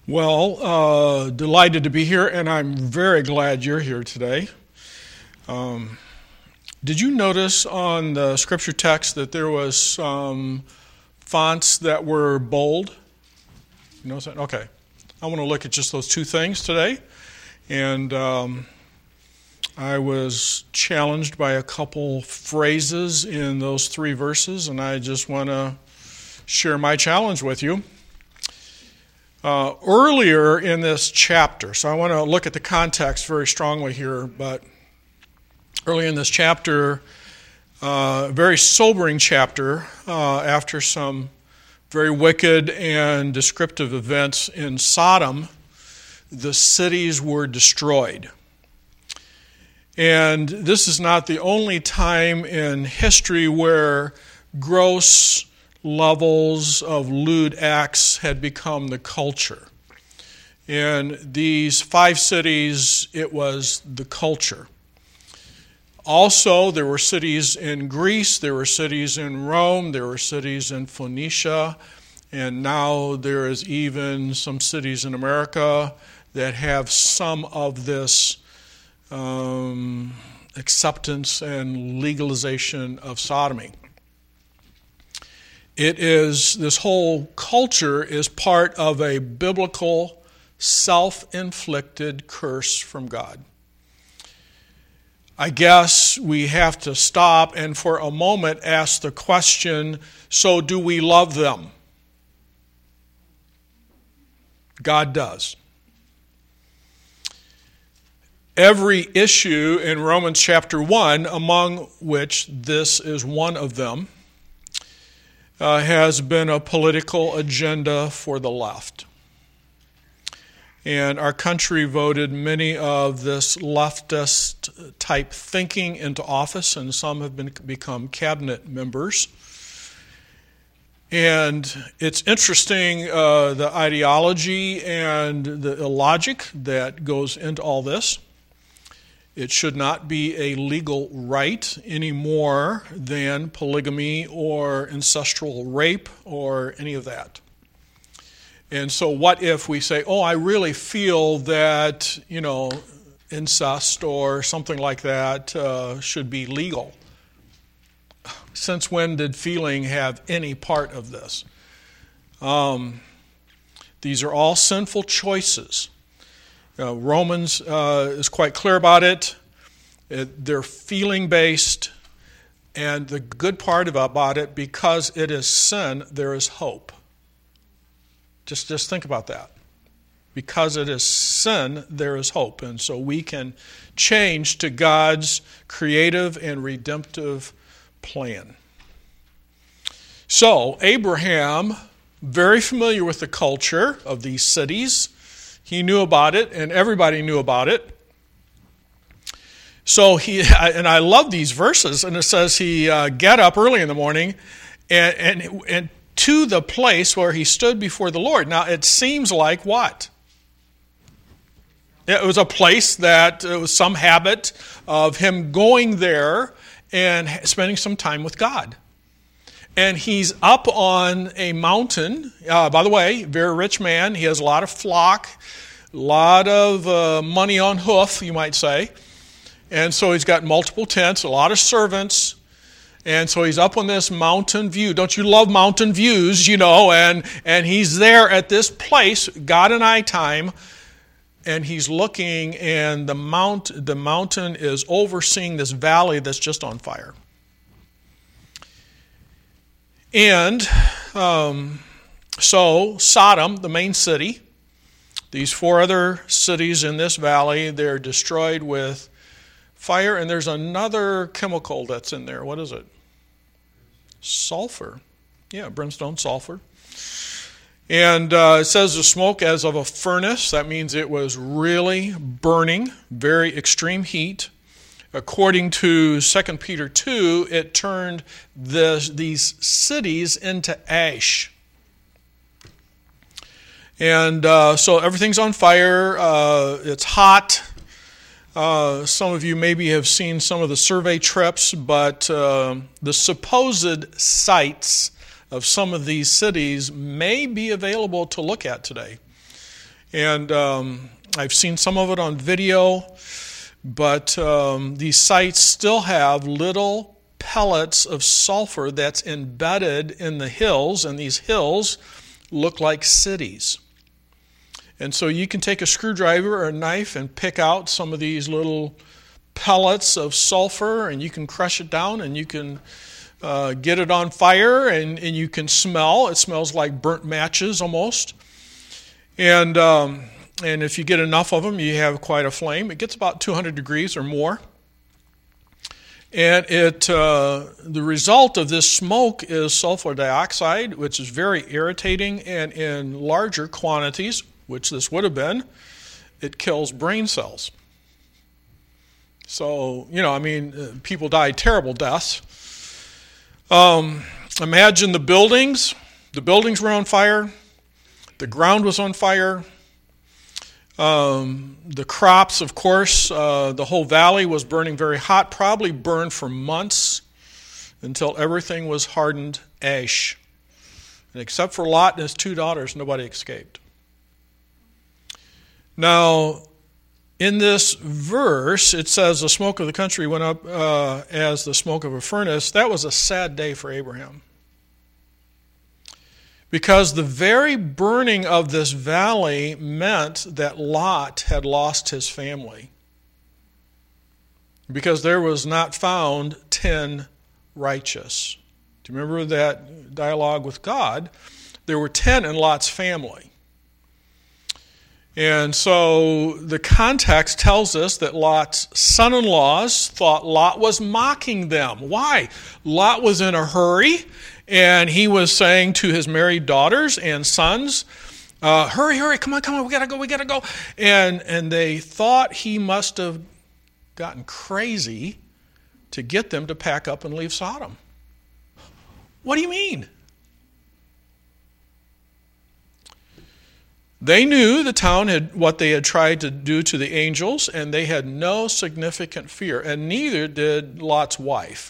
Well, delighted to be here, and I'm very glad you're here today. Did you notice on the scripture text that there was some fonts that were bold? You notice that? Okay. I want to look at just those two things today. And I was challenged by a couple phrases in those three verses, and I just want to share my challenge with you. Earlier in this chapter, so I want to look at the context very strongly here, but early in this chapter, very sobering chapter, after some very wicked and descriptive events in Sodom, the cities were destroyed. And this is not the only time in history where gross levels of lewd acts had become the culture. In these 5 cities, it was the culture. Also, there were cities in Greece, there were cities in Rome, there were cities in Phoenicia, and now there is even some cities in America that have some of this acceptance and legalization of sodomy. This whole culture is part of a biblical, self-inflicted curse from God. I guess we have to stop and for a moment ask the question, so do we love them? God does. Every issue in Romans chapter 1, among which this is one of them, has been a political agenda for the left. And our country voted many of this leftist type thinking into office, and some have become cabinet members. And it's interesting, the ideology and the logic that goes into all this. It should not be a legal right any more than polygamy or ancestral rape or any of that. And so what if we say, I really feel that, incest or something like that should be legal. Since when did feeling have any part of this? These are all sinful choices. Romans is quite clear about it. They're feeling-based, and the good part about it, because it is sin, there is hope. Just think about that. Because it is sin, there is hope. And so we can change to God's creative and redemptive plan. So, Abraham, very familiar with the culture of these cities, he knew about it, and everybody knew about it. So and I love these verses, and it says he got up early in the morning and to the place where he stood before the Lord. Now, it seems like what? It was a place that it was some habit of him going there and spending some time with God. And he's up on a mountain. By the way, very rich man. He has a lot of flock, a lot of money on hoof, you might say. And so he's got multiple tents, a lot of servants. And so he's up on this mountain view. Don't you love mountain views, And he's there at this place, God and I time. And he's looking, and the mountain is overseeing this valley that's just on fire. And so Sodom, the main city, these 4 other cities in this valley, they're destroyed with fire. And there's another chemical that's in there. What is it? Sulfur. Yeah, brimstone, sulfur. And it says the smoke as of a furnace. That means it was really burning, very extreme heat. According to 2 Peter 2, it turned these cities into ash. And so everything's on fire. It's hot. Some of you maybe have seen some of the survey trips, but the supposed sites of some of these cities may be available to look at today. And I've seen some of it on video, but these sites still have little pellets of sulfur that's embedded in the hills, and these hills look like cities. And so you can take a screwdriver or a knife and pick out some of these little pellets of sulfur, and you can crush it down, and you can get it on fire, and you can smell. It smells like burnt matches almost. And if you get enough of them, you have quite a flame. It gets about 200 degrees or more. And the result of this smoke is sulfur dioxide, which is very irritating, and in larger quantities, which this would have been, it kills brain cells. So, people die terrible deaths. Imagine the buildings. The buildings were on fire. The ground was on fire. The crops, of course, the whole valley was burning very hot, probably burned for months until everything was hardened ash. And except for Lot and his 2 daughters, nobody escaped. Now, in this verse, it says the smoke of the country went up as the smoke of a furnace. That was a sad day for Abraham. Because the very burning of this valley meant that Lot had lost his family. Because there was not found 10 righteous. Do you remember that dialogue with God? There were 10 in Lot's family. And so the context tells us that Lot's son-in-laws thought Lot was mocking them. Why? Lot was in a hurry, and he was saying to his married daughters and sons, hurry, come on, we gotta go. And they thought he must have gotten crazy to get them to pack up and leave Sodom. What do you mean? They knew the town had what they had tried to do to the angels, and they had no significant fear, and neither did Lot's wife.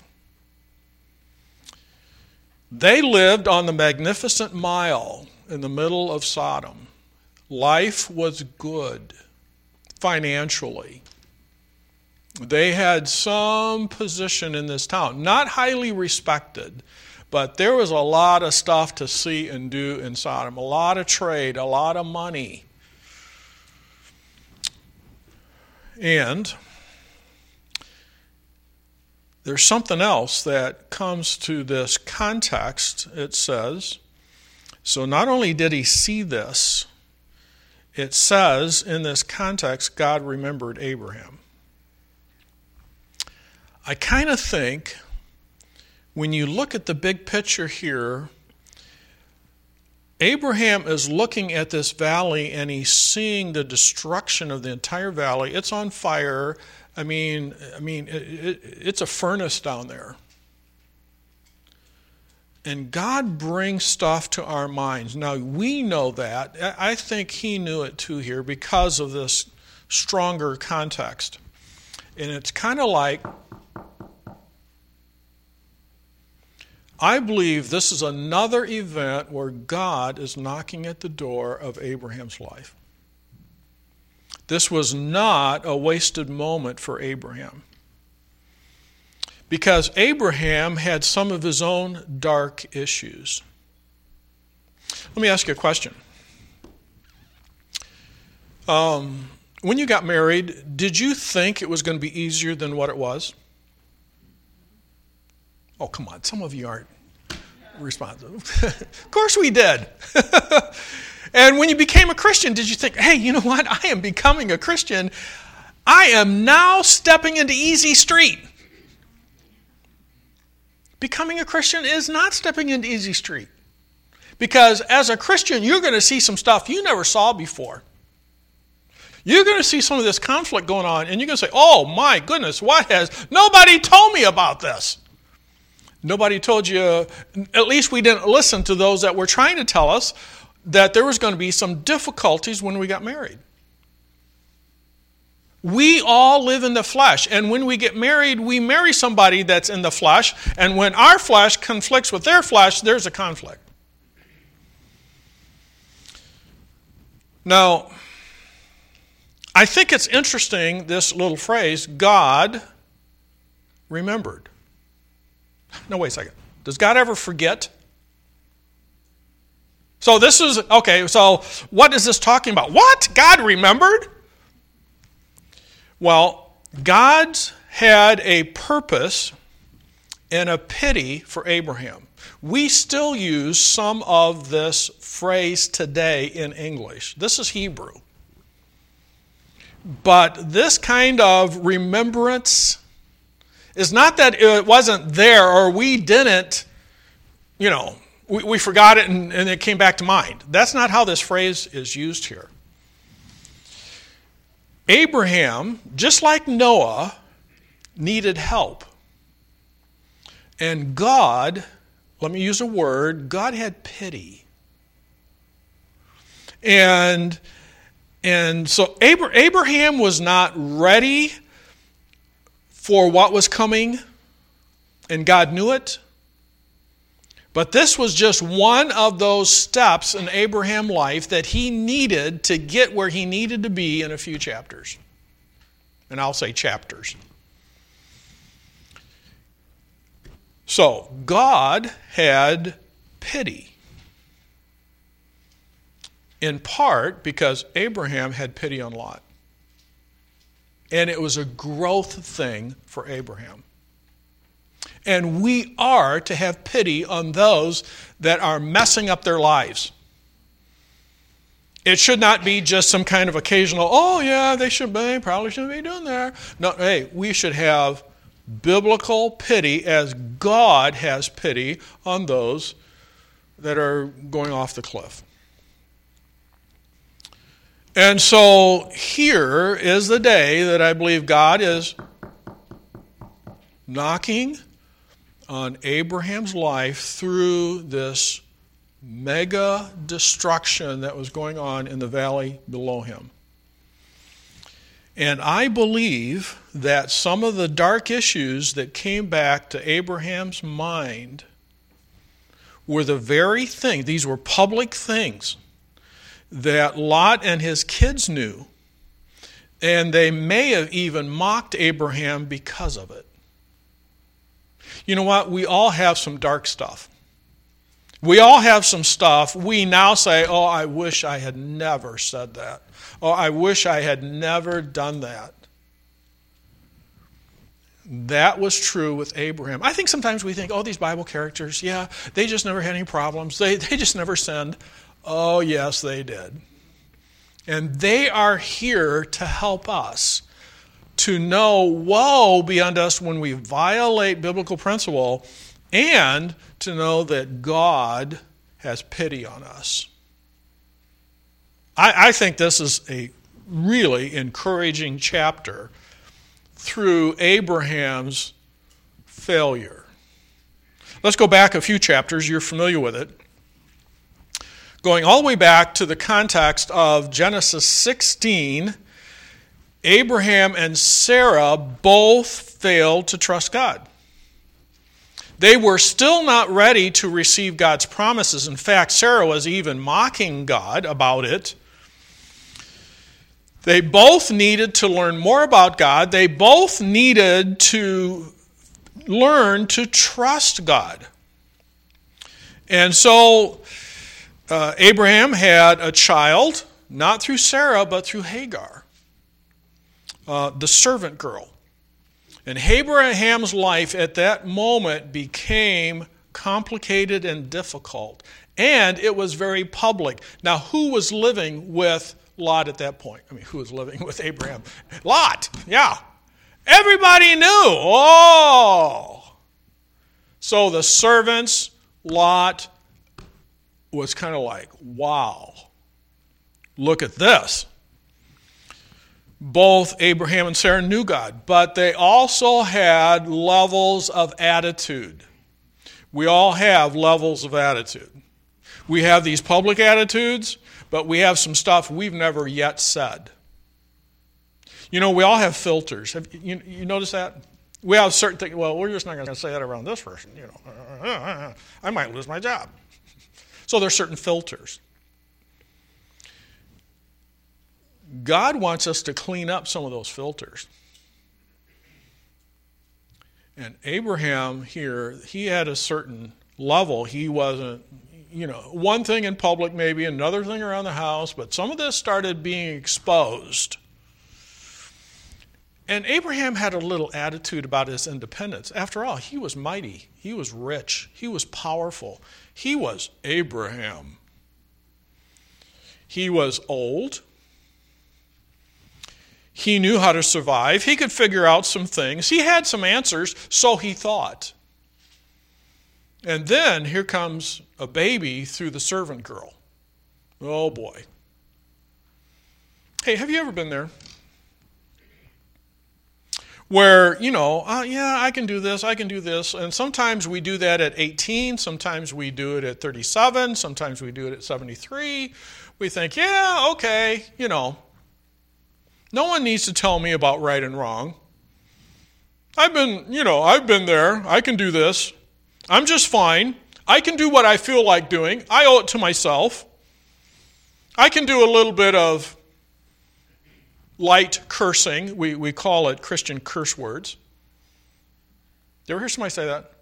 They lived on the Magnificent Mile in the middle of Sodom. Life was good financially. They had some position in this town, not highly respected, but there was a lot of stuff to see and do in Sodom, a lot of trade, a lot of money. And there's something else that comes to this context. It says, so not only did he see this, it says in this context, God remembered Abraham. I kind of think when you look at the big picture here, Abraham is looking at this valley and he's seeing the destruction of the entire valley. It's on fire. It's a furnace down there. And God brings stuff to our minds. Now, we know that. I think he knew it too here because of this stronger context. And it's kind of like, I believe this is another event where God is knocking at the door of Abraham's life. This was not a wasted moment for Abraham. Because Abraham had some of his own dark issues. Let me ask you a question. When you got married, did you think it was going to be easier than what it was? Oh, come on. Some of you aren't responsive. Of course we did. And when you became a Christian, did you think, hey, you know what? I am becoming a Christian. I am now stepping into easy street. Becoming a Christian is not stepping into easy street. Because as a Christian, you're going to see some stuff you never saw before. You're going to see some of this conflict going on, and you're going to say, oh my goodness, nobody told me about this. Nobody told you, at least we didn't listen to those that were trying to tell us that there was going to be some difficulties when we got married. We all live in the flesh, and when we get married, we marry somebody that's in the flesh, and when our flesh conflicts with their flesh, there's a conflict. Now, I think it's interesting, this little phrase, God remembered. No, wait a second. Does God ever forget? So this is, okay, so what is this talking about? What? God remembered? Well, God had a purpose and a pity for Abraham. We still use some of this phrase today in English. This is Hebrew. But this kind of remembrance is not that it wasn't there or we didn't, we forgot it and it came back to mind. That's not how this phrase is used here. Abraham, just like Noah, needed help. And God, let me use a word, God had pity. And so Abraham was not ready for what was coming, and God knew it. But this was just one of those steps in Abraham's life that he needed to get where he needed to be in a few chapters. And I'll say chapters. So, God had pity. In part because Abraham had pity on Lot. And it was a growth thing for Abraham. And we are to have pity on those that are messing up their lives. It should not be just some kind of occasional, oh yeah, they probably shouldn't be doing that. No, hey, we should have biblical pity as God has pity on those that are going off the cliff. And so here is the day that I believe God is knocking on Abraham's life through this mega destruction that was going on in the valley below him. And I believe that some of the dark issues that came back to Abraham's mind were the very thing, these were public things, that Lot and his kids knew. And they may have even mocked Abraham because of it. You know what? We all have some dark stuff. We all have some stuff we now say, oh, I wish I had never said that. Oh, I wish I had never done that. That was true with Abraham. I think sometimes we think, oh, these Bible characters, yeah, they just never had any problems. They just never sinned. Oh, yes, they did. And they are here to help us to know woe be unto us when we violate biblical principle, and to know that God has pity on us. I think this is a really encouraging chapter through Abraham's failure. Let's go back a few chapters. You're familiar with it. Going all the way back to the context of Genesis 16, Abraham and Sarah both failed to trust God. They were still not ready to receive God's promises. In fact, Sarah was even mocking God about it. They both needed to learn more about God. They both needed to learn to trust God. And so Abraham had a child, not through Sarah, but through Hagar, the servant girl. And Abraham's life at that moment became complicated and difficult. And it was very public. Now, who was living with Lot at that point? I mean, who was living with Abraham? Lot, yeah. Everybody knew. Oh. So the servants, Lot, was kind of like, wow, look at this. Both Abraham and Sarah knew God, but they also had levels of attitude. We all have levels of attitude. We have these public attitudes, but we have some stuff we've never yet said. You know, we all have filters. Have you noticed that? We have certain things, well, we're just not going to say that around this person. You know, I might lose my job. So there's certain filters. God wants us to clean up some of those filters. And Abraham here, he had a certain level. He wasn't, one thing in public maybe, another thing around the house, but some of this started being exposed. And Abraham had a little attitude about his independence. After all, he was mighty. He was rich. He was powerful. He was Abraham. He was old. He knew how to survive. He could figure out some things. He had some answers, so he thought. And then here comes a baby through the servant girl. Oh boy. Hey, have you ever been there? Where, I can do this, I can do this. And sometimes we do that at 18, sometimes we do it at 37, sometimes we do it at 73. We think, yeah, okay, No one needs to tell me about right and wrong. I've been there. I can do this. I'm just fine. I can do what I feel like doing. I owe it to myself. I can do a little bit of light cursing. We call it Christian curse words. You ever hear somebody say that?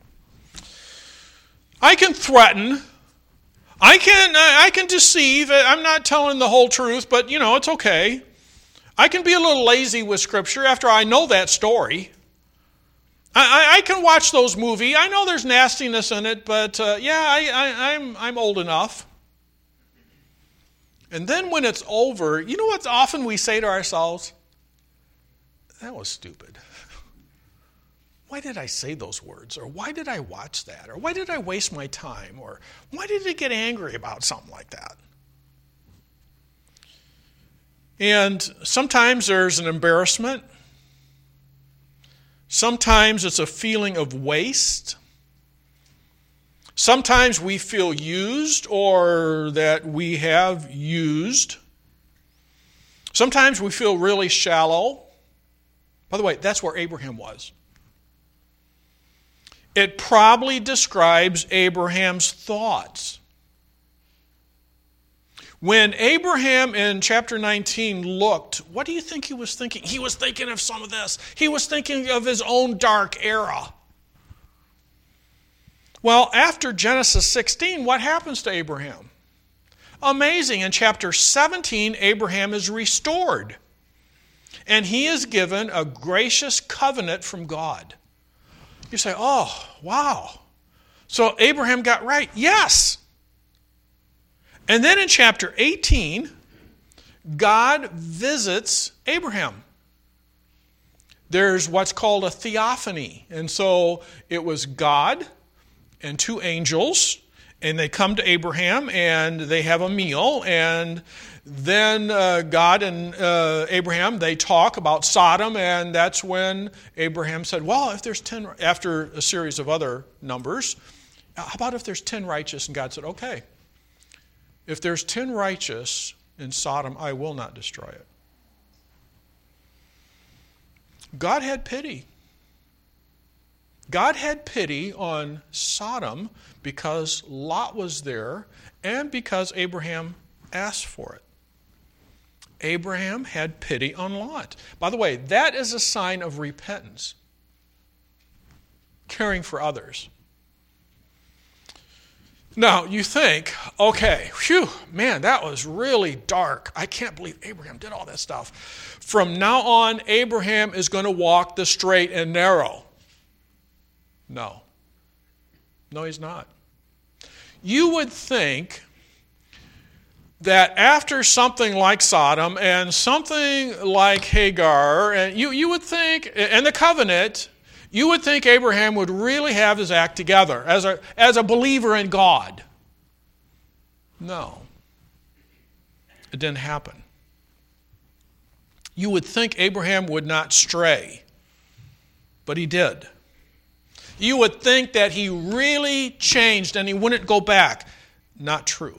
I can threaten. I can deceive. I'm not telling the whole truth, but it's okay. I can be a little lazy with Scripture after I know that story. I can watch those movies. I know there's nastiness in it, but I'm old enough. And then when it's over, you know what often we say to ourselves? That was stupid. Why did I say those words? Or why did I watch that? Or why did I waste my time? Or why did I get angry about something like that? And sometimes there's an embarrassment. Sometimes it's a feeling of waste. Sometimes we feel used or that we have used. Sometimes we feel really shallow. By the way, that's where Abraham was. It probably describes Abraham's thoughts. When Abraham in chapter 19 looked, what do you think he was thinking? He was thinking of some of this. He was thinking of his own dark era. Well, after Genesis 16, what happens to Abraham? Amazing. In chapter 17, Abraham is restored. And he is given a gracious covenant from God. You say, oh, wow. So Abraham got right. Yes. And then in chapter 18, God visits Abraham. There's what's called a theophany. And so it was God and two angels, and they come to Abraham, and they have a meal, and then God and Abraham, they talk about Sodom, and that's when Abraham said, well, if there's 10, after a series of other numbers, how about if there's 10 righteous? And God said, okay. If there's 10 righteous in Sodom, I will not destroy it. God had pity. God had pity on Sodom because Lot was there and because Abraham asked for it. Abraham had pity on Lot. By the way, that is a sign of repentance. Caring for others. Now, you think, okay, phew, man, that was really dark. I can't believe Abraham did all that stuff. From now on, Abraham is going to walk the straight and narrow. No. No, he's not. You would think that after something like Sodom and something like Hagar, and you would think, and the covenant, you would think Abraham would really have his act together as a believer in God. No. It didn't happen. You would think Abraham would not stray, but he did. You would think that he really changed and he wouldn't go back. Not true.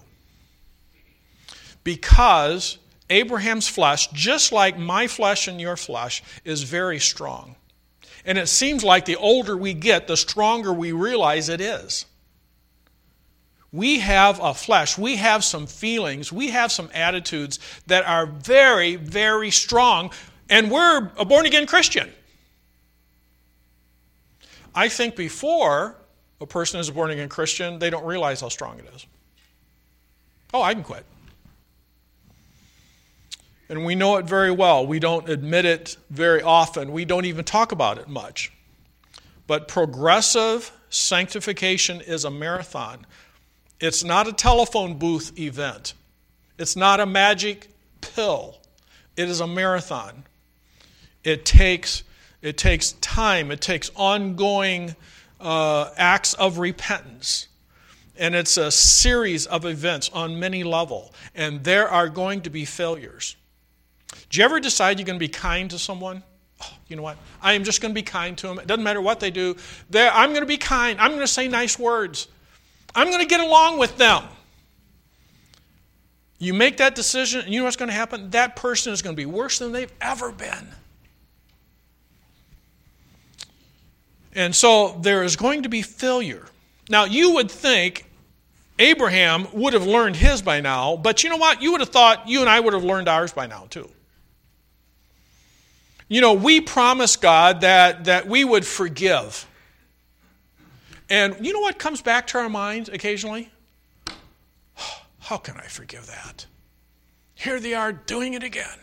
Because Abraham's flesh, just like my flesh and your flesh, is very strong. And it seems like the older we get, the stronger we realize it is. We have a flesh. We have some feelings. We have some attitudes that are very, very strong. And we're a born-again Christian. I think before a person is a born-again Christian, they don't realize how strong it is. Oh, I can quit. And we know it very well. We don't admit it very often. We don't even talk about it much. But progressive sanctification is a marathon. It's not a telephone booth event. It's not a magic pill. It is a marathon. It takes time. It takes ongoing acts of repentance. And it's a series of events on many levels. And there are going to be failures. Do you ever decide you're going to be kind to someone? Oh, you know what? I am just going to be kind to them. It doesn't matter what they do. I'm going to be kind. I'm going to say nice words. I'm going to get along with them. You make that decision, and you know what's going to happen? That person is going to be worse than they've ever been. And so there is going to be failure. Now, you would think Abraham would have learned his by now, but you know what? You would have thought you and I would have learned ours by now, too. You know, we promised God that we would forgive. And you know what comes back to our minds occasionally? How can I forgive that? Here they are doing it again.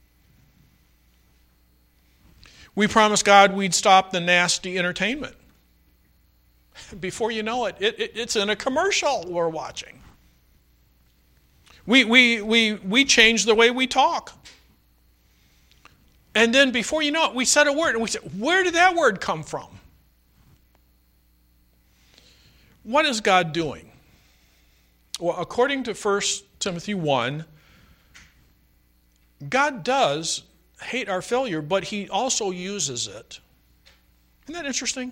We promised God we'd stop the nasty entertainment. Before you know it, it's in a commercial we're watching. We change the way we talk. And then before you know it, we said a word, and we said, where did that word come from? What is God doing? Well, according to 1 Timothy 1, God does hate our failure, but he also uses it. Isn't that interesting?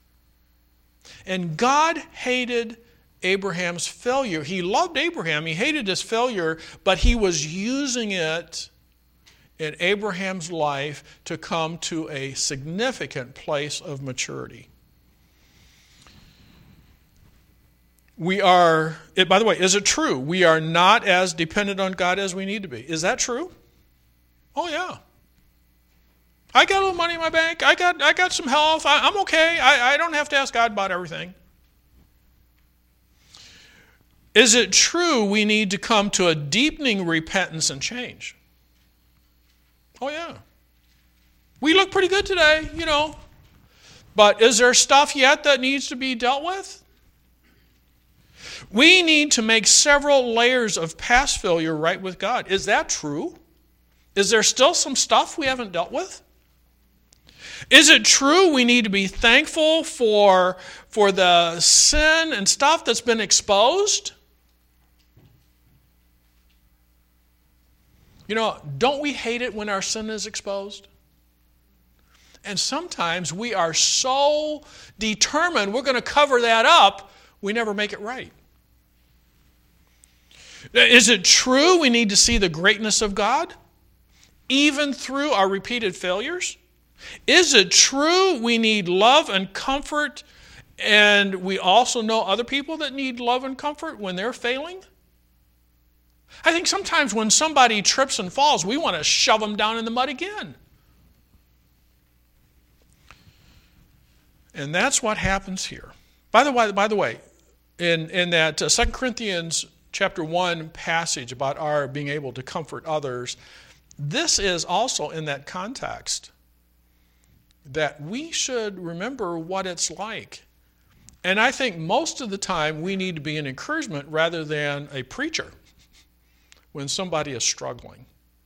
And God hated Abraham's failure. He loved Abraham. He hated his failure, but he was using it in Abraham's life to come to a significant place of maturity. By the way, is it true? We are not as dependent on God as we need to be. Is that true? Oh, yeah. I got a little money in my bank. I got some health. I'm okay. I don't have to ask God about everything. Is it true we need to come to a deepening repentance and change? Oh, yeah. We look pretty good today, you know. But is there stuff yet that needs to be dealt with? We need to make several layers of past failure right with God. Is that true? Is there still some stuff we haven't dealt with? Is it true we need to be thankful for the sin and stuff that's been exposed? You know, don't we hate it when our sin is exposed? And sometimes we are so determined we're going to cover that up, we never make it right. Is it true we need to see the greatness of God, even through our repeated failures? Is it true we need love and comfort, and we also know other people that need love and comfort when they're failing? I think sometimes when somebody trips and falls, we want to shove them down in the mud again. And that's what happens here. By the way, in that 2 Corinthians chapter 1 passage about our being able to comfort others, this is also in that context that we should remember what it's like. And I think most of the time we need to be an encouragement rather than a preacher when somebody is struggling.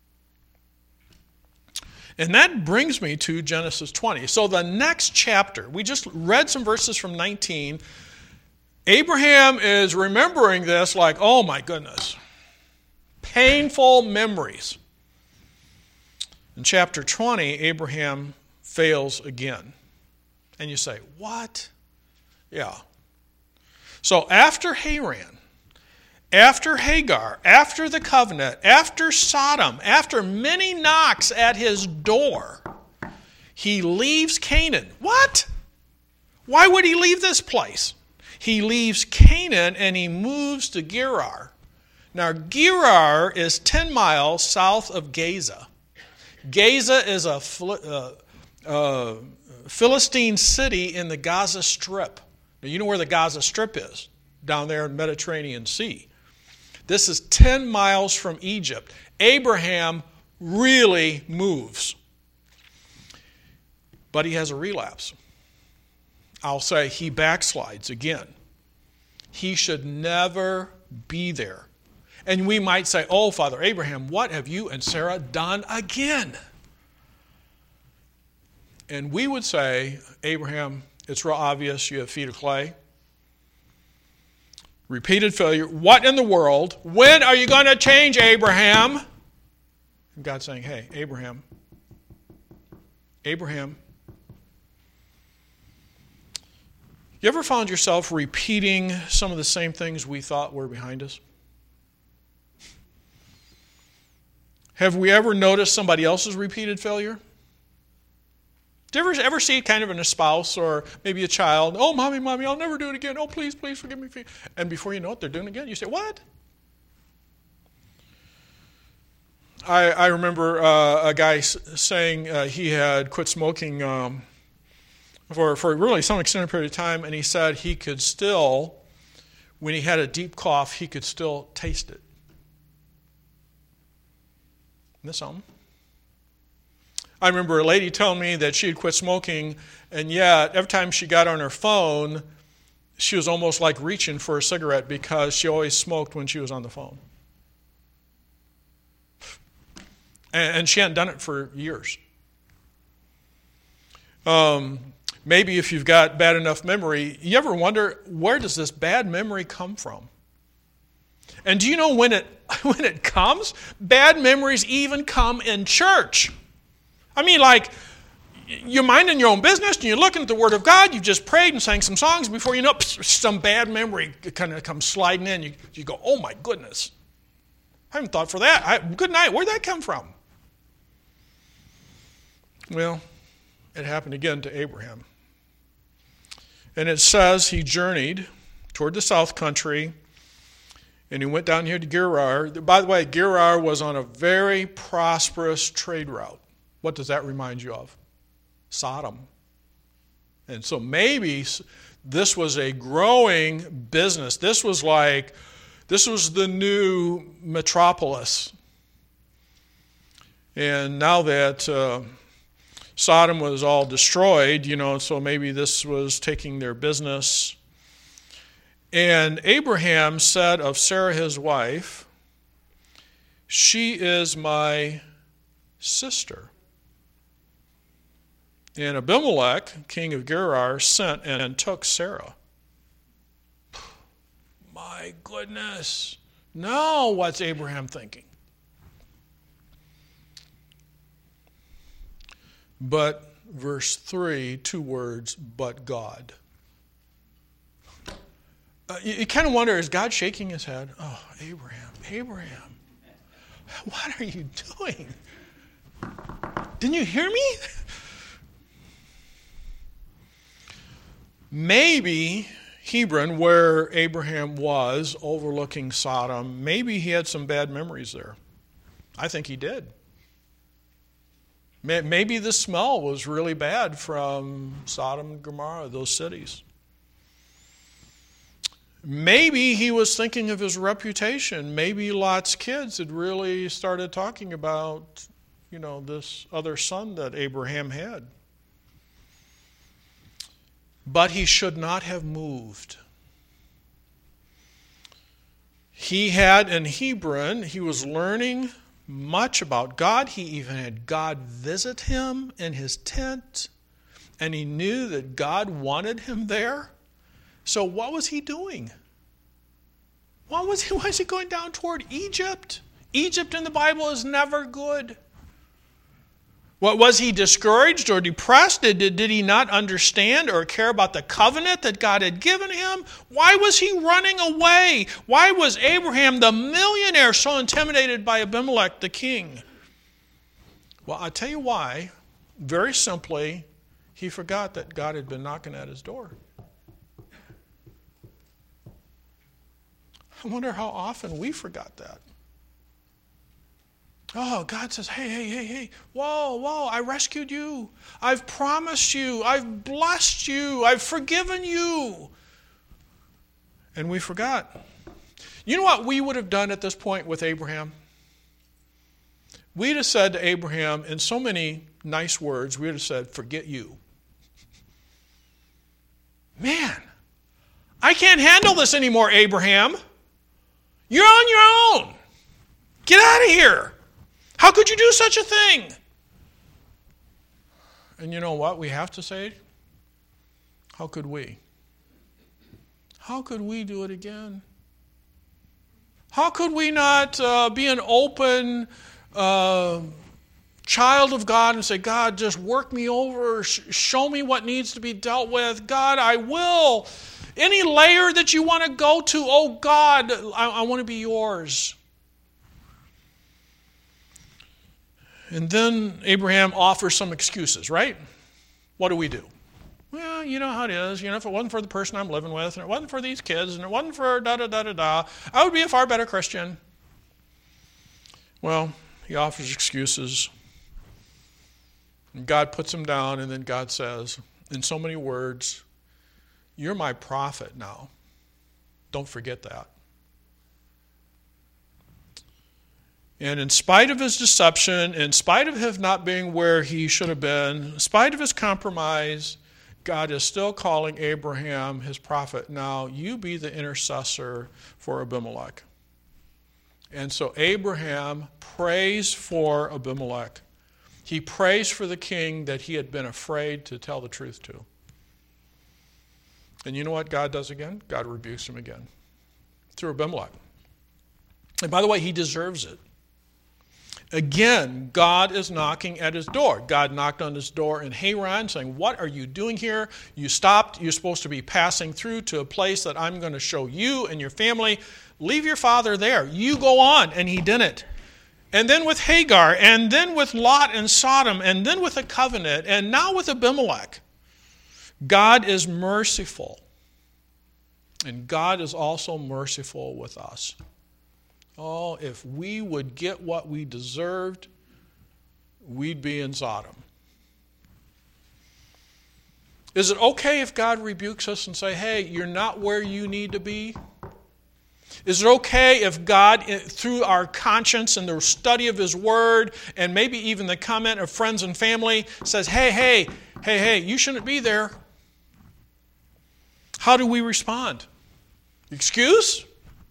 And that brings me to Genesis 20. So the next chapter, we just read some verses from 19. Abraham is remembering this like, oh my goodness, painful memories. In chapter 20, Abraham fails again. And you say, what? Yeah. So after Haran, after Hagar, after the covenant, after Sodom, after many knocks at his door, he leaves Canaan. What? Why would he leave this place? he leaves Canaan and he moves to Gerar. Now, Gerar is 10 miles south of Gaza. Gaza is a Philistine city in the Gaza Strip. Now, you know where the Gaza Strip is, down there in the Mediterranean Sea. This is 10 miles from Egypt. Abraham really moves. But he has a relapse. I'll say he backslides again. He should never be there. And we might say, oh, Father Abraham, what have you and Sarah done again? And we would say, Abraham, it's real obvious you have feet of clay. Repeated failure. What in the world? When are you going to change, Abraham? And God's saying, hey, Abraham, you ever found yourself repeating some of the same things we thought were behind us? Have we ever noticed somebody else's repeated failure? Do you ever see it kind of in a spouse or maybe a child? Oh, mommy, I'll never do it again. Oh, please forgive me. And before you know it, they're doing it again. You say, what? I remember a guy saying he had quit smoking for really some extended period of time, and he said he could still, when he had a deep cough, he could still taste it. Isn't that something? I remember a lady telling me that she had quit smoking, and yet every time she got on her phone, she was almost like reaching for a cigarette because she always smoked when she was on the phone. And she hadn't done it for years. Maybe if you've got bad enough memory, you ever wonder, where does this bad memory come from? And do you know when it comes? Bad memories even come in church. I mean, like, you're minding your own business, and you're looking at the Word of God, you've just prayed and sang some songs, before you know, some bad memory kind of comes sliding in. You go, oh my goodness. I haven't thought for that. Good night. Where'd that come from? Well, it happened again to Abraham. And it says he journeyed toward the south country, and he went down here to Gerar. By the way, Gerar was on a very prosperous trade route. What does that remind you of? Sodom. And so maybe this was a growing business. This was the new metropolis. And now that Sodom was all destroyed, so maybe this was taking their business. And Abraham said of Sarah his wife, she is my sister. And Abimelech, king of Gerar, sent and took Sarah. My goodness. Now what's Abraham thinking? But, verse 3, 2 words, but God. You kind of wonder, is God shaking his head? Oh, Abraham, what are you doing? Didn't you hear me? Maybe Hebron, where Abraham was, overlooking Sodom, maybe he had some bad memories there. I think he did. Maybe the smell was really bad from Sodom and Gomorrah, those cities. Maybe he was thinking of his reputation. Maybe Lot's kids had really started talking about, this other son that Abraham had. But he should not have moved. He had in Hebron, he was learning much about God. He even had God visit him in his tent, and he knew that God wanted him there. So what was he doing? Why was he going down toward Egypt? Egypt in the Bible is never good. What, was he discouraged or depressed? Did he not understand or care about the covenant that God had given him? Why was he running away? Why was Abraham, the millionaire, so intimidated by Abimelech, the king? Well, I'll tell you why. Very simply, he forgot that God had been knocking at his door. I wonder how often we forgot that. Oh, God says, hey, whoa, I rescued you. I've promised you. I've blessed you. I've forgiven you. And we forgot. You know what we would have done at this point with Abraham? We'd have said to Abraham in so many nice words, we'd have said, forget you. Man, I can't handle this anymore, Abraham. You're on your own. Get out of here. How could you do such a thing? And you know what we have to say? How could we? How could we do it again? How could we not be an open child of God and say, God, just work me over, show me what needs to be dealt with. God, I will. Any layer that you want to go to, oh God, I want to be yours. And then Abraham offers some excuses, right? What do we do? Well, you know how it is. If it wasn't for the person I'm living with, and it wasn't for these kids, and it wasn't for da-da-da-da-da, I would be a far better Christian. Well, he offers excuses. And God puts him down, and then God says, in so many words, you're my prophet now. Don't forget that. And in spite of his deception, in spite of him not being where he should have been, in spite of his compromise, God is still calling Abraham his prophet. Now, you be the intercessor for Abimelech. And so Abraham prays for Abimelech. He prays for the king that he had been afraid to tell the truth to. And you know what God does again? God rebukes him again through Abimelech. And by the way, he deserves it. Again, God is knocking at his door. God knocked on his door in Haran saying, what are you doing here? You stopped. You're supposed to be passing through to a place that I'm going to show you and your family. Leave your father there. You go on. And he didn't. And then with Hagar, and then with Lot and Sodom, and then with a covenant, and now with Abimelech. God is merciful. And God is also merciful with us. Oh, if we would get what we deserved, we'd be in Sodom. Is it okay if God rebukes us and say, hey, you're not where you need to be? Is it okay if God, through our conscience and the study of His Word, and maybe even the comment of friends and family, says, hey, you shouldn't be there? How do we respond? Excuse?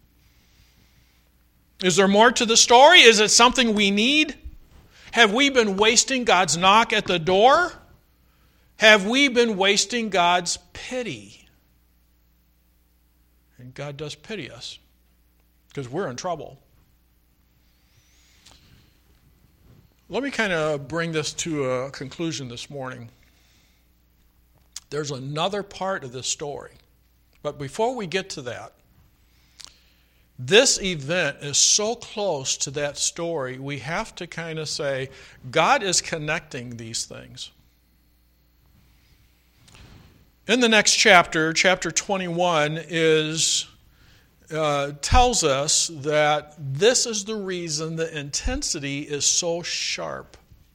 Is there more to the story? Is it something we need? Have we been wasting God's knock at the door? Have we been wasting God's pity? And God does pity us because we're in trouble. Let me kind of bring this to a conclusion this morning. There's another part of this story. But before we get to that, this event is so close to that story, we have to kind of say, God is connecting these things. In the next chapter, chapter 21, tells us that this is the reason the intensity is so sharp.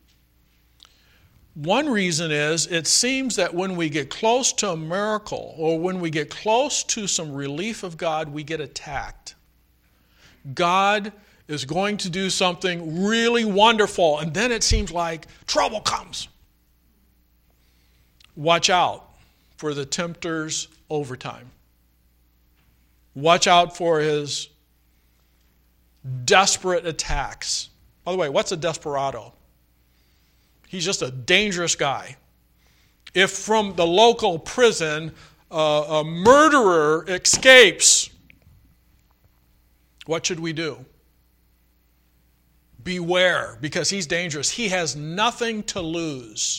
One reason is it seems that when we get close to a miracle or when we get close to some relief of God, we get attacked. God is going to do something really wonderful, and then it seems like trouble comes. Watch out for the tempter's overtime. Watch out for his desperate attacks. By the way, what's a desperado? He's just a dangerous guy. If from the local prison a murderer escapes, what should we do? Beware, because he's dangerous. He has nothing to lose.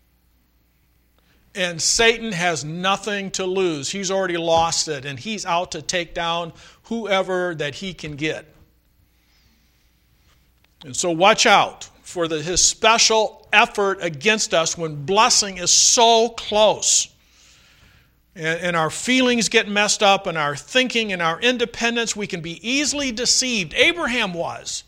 And Satan has nothing to lose. He's already lost it, and he's out to take down whoever that he can get. And so watch out for his special effort against us when blessing is so close. and our feelings get messed up, and our thinking and our independence, we can be easily deceived. Abraham was.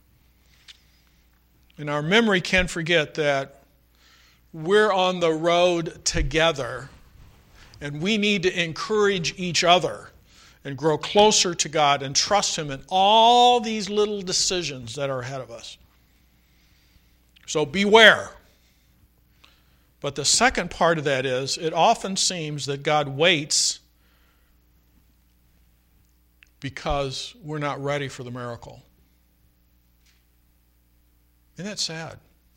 And our memory can forget that we're on the road together, and we need to encourage each other and grow closer to God and trust Him in all these little decisions that are ahead of us. So beware. But the second part of that is, it often seems that God waits because we're not ready for the miracle. Isn't that sad?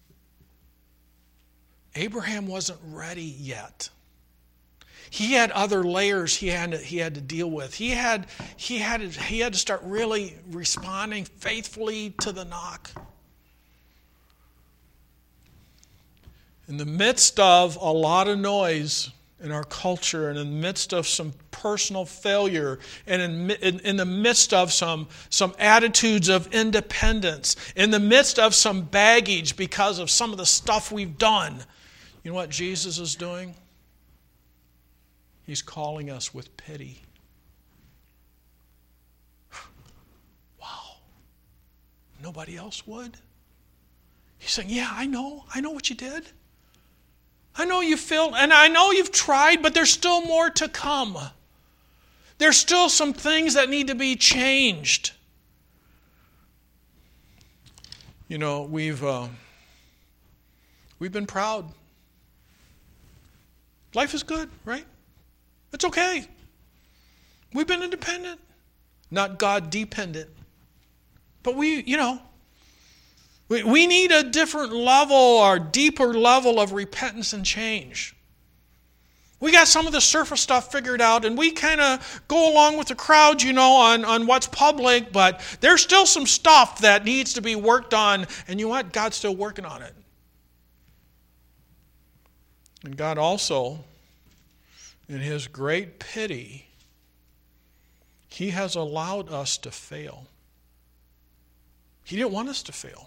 Abraham wasn't ready yet. He had other layers he had to deal with. He had to start really responding faithfully to the knock. In the midst of a lot of noise in our culture, and in the midst of some personal failure, and in the midst of some attitudes of independence, in the midst of some baggage because of some of the stuff we've done, you know what Jesus is doing? He's calling us with pity. Wow. Nobody else would? He's saying, yeah, I know what you did. I know you failed, and I know you've tried, but there's still more to come. There's still some things that need to be changed. You know, we've been proud. Life is good, right? It's okay. We've been independent, not God-dependent. But we need a different level or deeper level of repentance and change. We got some of the surface stuff figured out, and we kind of go along with the crowd, on what's public, but there's still some stuff that needs to be worked on, and you know what? God's still working on it. And God also, in His great pity, He has allowed us to fail. He didn't want us to fail.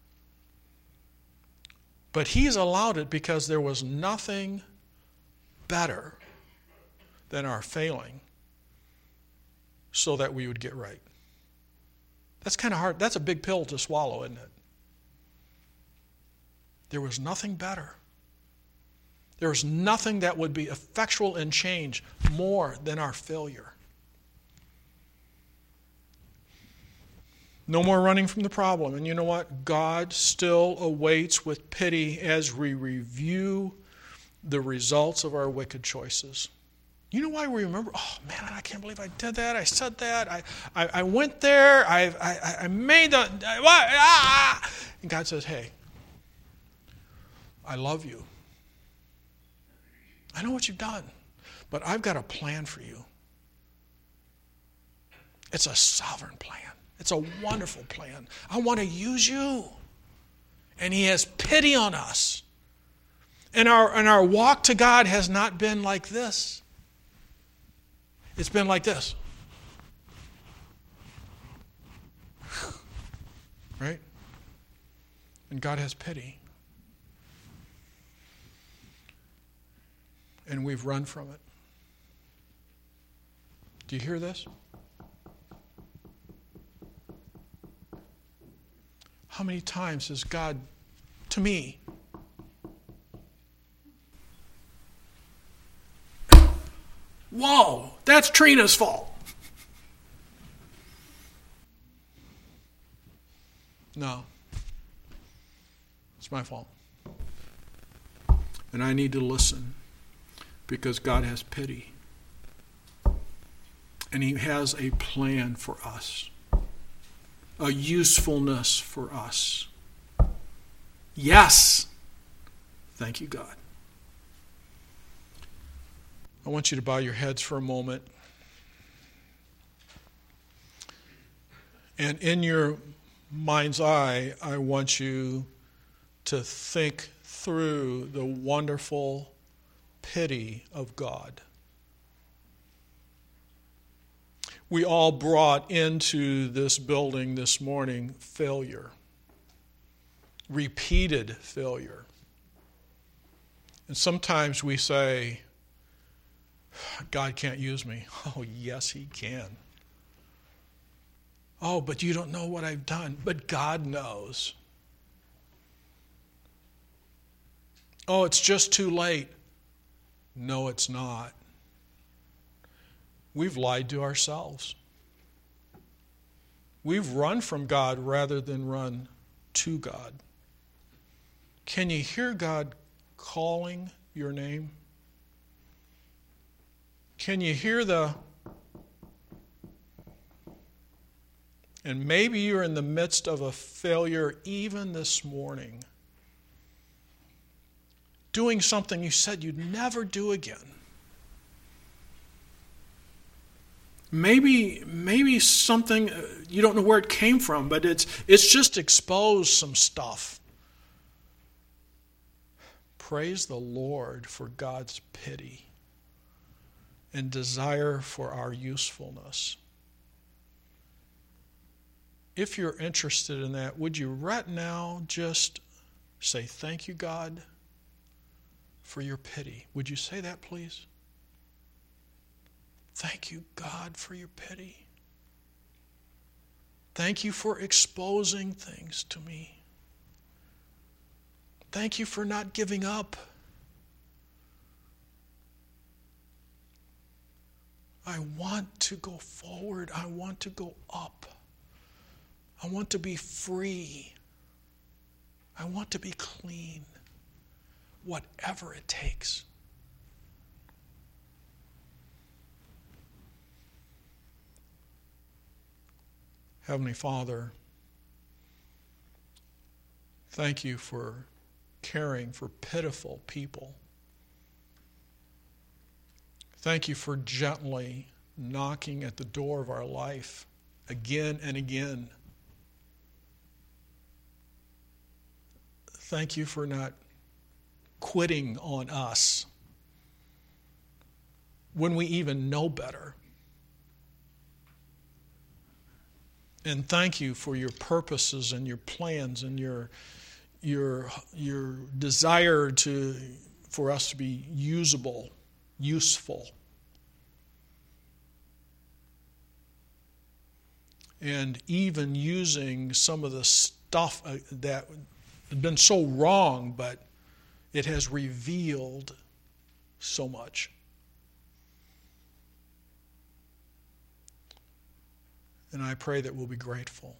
But He's allowed it because there was nothing better than our failing so that we would get right. That's kind of hard. That's a big pill to swallow, isn't it? There was nothing better. There was nothing that would be effectual in change more than our failure. No more running from the problem. And you know what? God still awaits with pity as we review the results of our wicked choices. You know why we remember, oh man, I can't believe I did that. I said that. I went there. I made the... And God says, hey, I love you. I know what you've done, but I've got a plan for you. It's a sovereign plan. It's a wonderful plan. I want to use you. And He has pity on us. And our walk to God has not been like this. It's been like this. Right? And God has pity. And we've run from it. Do you hear this? How many times has God, to me, whoa, that's Trina's fault. No, it's my fault. And I need to listen because God has pity. And He has a plan for us. A usefulness for us. Yes. Thank you, God. I want you to bow your heads for a moment. And in your mind's eye, I want you to think through the wonderful pity of God. We all brought into this building this morning failure, repeated failure. And sometimes we say, God can't use me. Oh, yes, He can. Oh, but you don't know what I've done. But God knows. Oh, it's just too late. No, it's not. We've lied to ourselves. We've run from God rather than run to God. Can you hear God calling your name? Can you hear and maybe you're in the midst of a failure even this morning, doing something you said you'd never do again. Maybe something, you don't know where it came from, but it's just exposed some stuff. Praise the Lord for God's pity and desire for our usefulness. If you're interested in that, would you right now just say, thank you, God, for your pity? Would you say that, please? Thank you, God, for your pity. Thank you for exposing things to me. Thank you for not giving up. I want to go forward. I want to go up. I want to be free. I want to be clean. Whatever it takes. Heavenly Father, thank you for caring for pitiful people. Thank you for gently knocking at the door of our life again and again. Thank you for not quitting on us when we even know better. And thank you for your purposes and your plans and your desire for us to be usable, useful. And even using some of the stuff that had been so wrong, but it has revealed so much. And I pray that we'll be grateful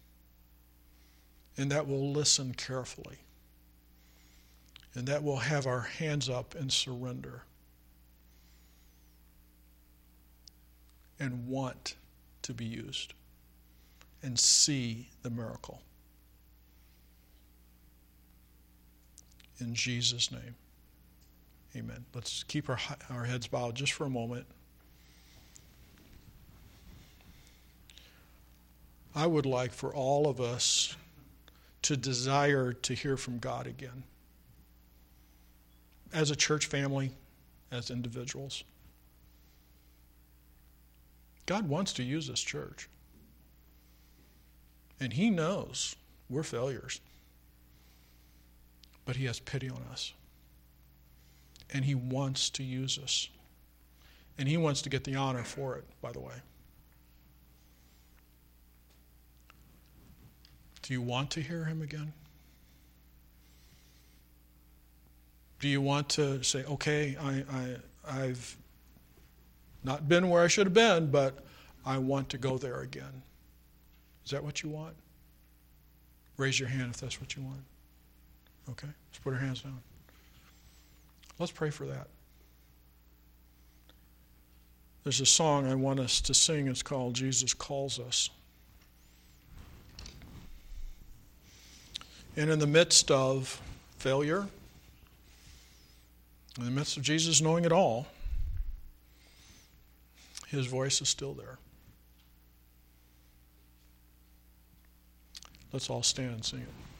and that we'll listen carefully and that we'll have our hands up and surrender and want to be used and see the miracle. In Jesus' name, amen. Let's keep our heads bowed just for a moment. I would like for all of us to desire to hear from God again. As a church family, as individuals. God wants to use this church. And He knows we're failures. But He has pity on us. And He wants to use us. And He wants to get the honor for it, by the way. Do you want to hear Him again? Do you want to say, okay, I've not been where I should have been, but I want to go there again? Is that what you want? Raise your hand if that's what you want. Okay, let's put our hands down. Let's pray for that. There's a song I want us to sing. It's called Jesus Calls Us. And in the midst of failure, in the midst of Jesus knowing it all, His voice is still there. Let's all stand and sing it.